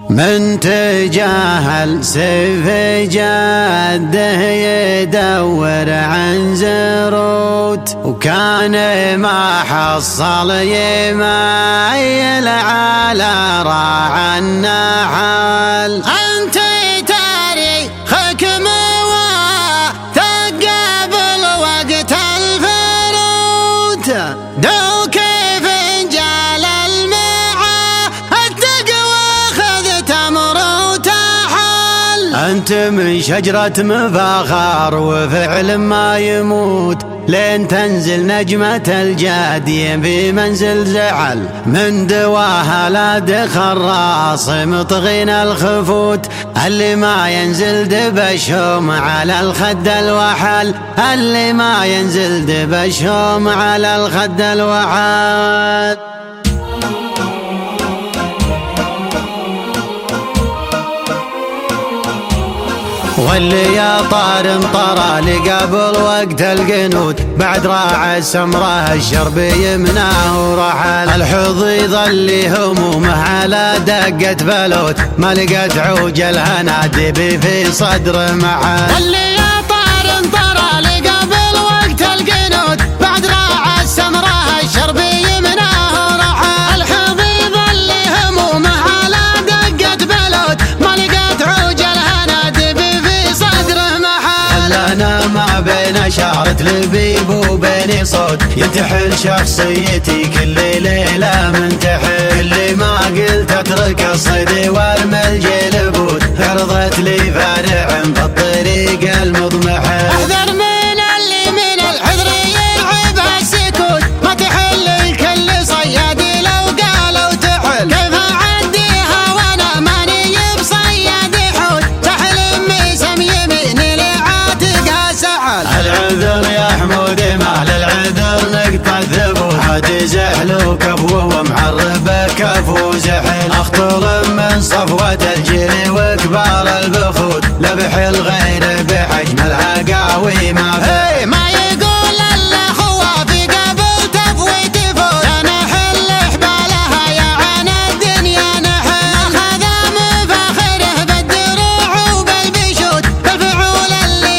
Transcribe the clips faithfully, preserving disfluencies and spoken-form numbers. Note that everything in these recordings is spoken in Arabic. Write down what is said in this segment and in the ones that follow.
من تجاهل سيف جده يدور عن زروت، وكان ما حصل يمايل على راعى النحل. أنت تاريخك مواثق بالوقت الفروت، دوك فنجال المعا التقوى خذت امر وتحل. أنت من شجرة مفاخر وفعل ما يموت، لين تنزل نجمة الجادي في منزل زعل. من دواها لا دخل راس مطغين الخفوت، اللي ما ينزل دبشهم على الخد الوحل، اللي ما ينزل دبشهم على الخد الوحل. واللي يا طار طرى لقبل وقت القنوت، بعد راعى السمره الشرب يمناه ورحل. الحظ ظل همومه على دقة بلوت، ما لقت عوج الهنادب في صدر محل. واللي يا طار طرى لقبل وقت القنوت، بعد راعى السمره الشرب يمناه ورحل. الحظ ظل همومه على دقة بلوت، ما لقت عوج الهنادب أنا ما بين شعرة لبيب وبين صوت، ينتحل شخصيتي كل ليلة منتحل. اللي ما قلت اترك الصيد وارمي الجلبوت، عرضت لي فارع بالطريق المضمحل. احذر من اللي من الحذر يلعب السكوت، ما تحل الكل صياد لو قالوا تحل. كيف اعديها وانا ماني بصياد حوت، تحلم مسم يميني العذر يا حمود ما للعذر نقطة ثبوت، حاجز حلو كفو ومعرب كفو زحل. اخطر من صفوة الجيل وكبار البخوت، لبح الغير بحجم العقاوي ما في. ما يقول الا خوافي قبل تفوي تفوت، انا حل حبالها يا عن الدنيا نحل. اخذ مفاخره بالدروع وبالبشوت، بالفعول اللي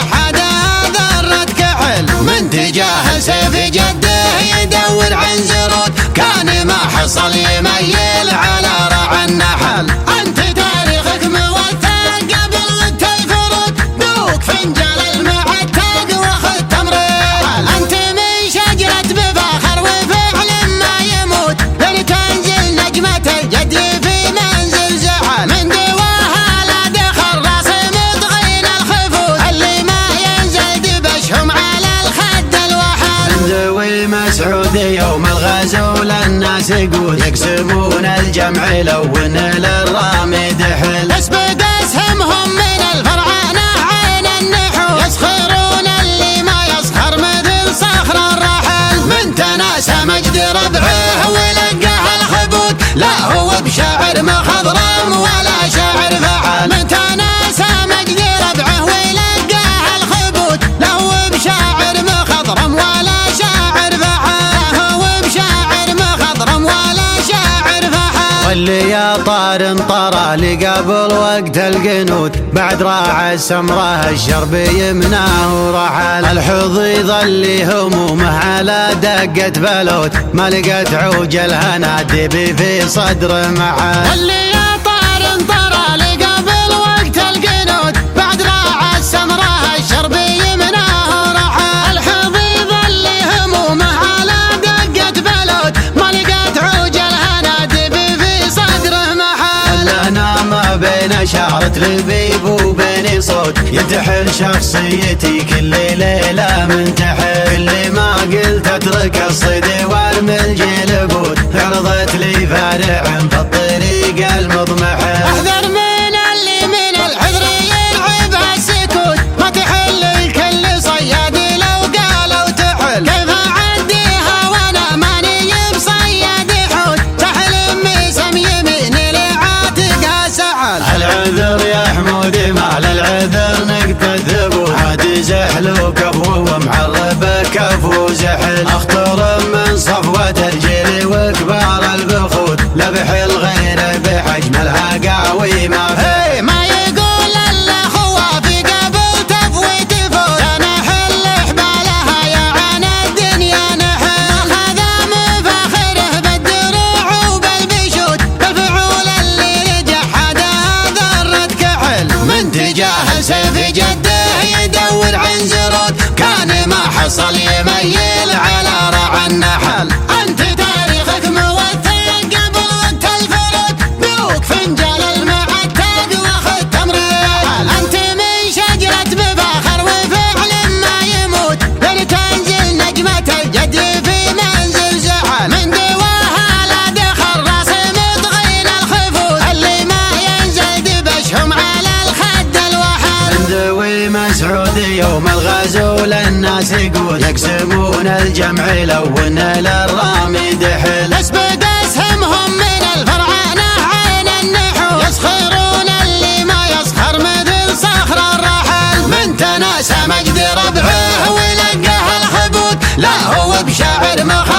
من تجاه سيف جده يدور عن زروت، كان ما حصل يميل على رعى النحل. أنت تاريخك موثق قبل وقت الفروت، دوك فنجال المعتق وخذ تمرين. أنت من شجرة بفاخر وفعل ما يموت، لين تنزل نجمة الجدي في منزل زعل. من دواها لا دخل راس مطغين الخفوت، اللي ما ينزل دبشهم على مسعود. يوم الغزو للناس يقول، يقسمون الجمع لون للرامي دحل. اسبق اسهمهم من الفرعانة عين النحو، يسخرون اللي ما يسخر مثل صخر الرحل. من تناسى مجد ربعه ولقاه الخبوت، لا هو بشاعر مخضرم ولا شاعر فعال. من تناسى مجد ربعه ولقاه الخبوت، لا هو بشاعر مخضرم ولا شاعر فعال. واللي يا طار طرى لقبل وقت القنوت، بعد راعى السمره الشرب يمناه ورحل. الحظ ظل همومه على دقة بلوت، ما لقت عوج الهنادب في صدر محل. واللي يا طار طرى لقبل وقت القنوت، بعد راعى السمره الشرب يمناه ورحل. الحظ ظل همومه على دقة بلوت، ما لقت عوج الهنادب في صدره محل. أنا ما بين شعرة لبيب وبين صوت، ينتحل شخصيتي كل ليلة منتحل. اللي ما قلت اترك الصيد وارمي الجلبوت، عرضت لي فارع بالطريق المضمحل. احذر من اللي من الحذر يلعب السكوت، ما تحل الكل صياد لو قالوا تحل. كيف اعديها وانا ماني بصياد حوت، تحلم مسم يميني لعاتقها سعل. العذر يا حمود ما للعذر نقطة ثبوت، حاجز حلو كفو ومعرب كفو زحل. اخطر من صفوة الجيل وكبار البخوت، لبح الغير بحجم العقا طول الناس يقول يقسمون الجمع لو ان للرامي دحل اسبد اسهمهم من الفرعانة عين النحو يسخرون اللي ما يسخر مثل صخر الرحل من تناسى مجد ربعه ولقاه الخبود لا هو بشاعر مخ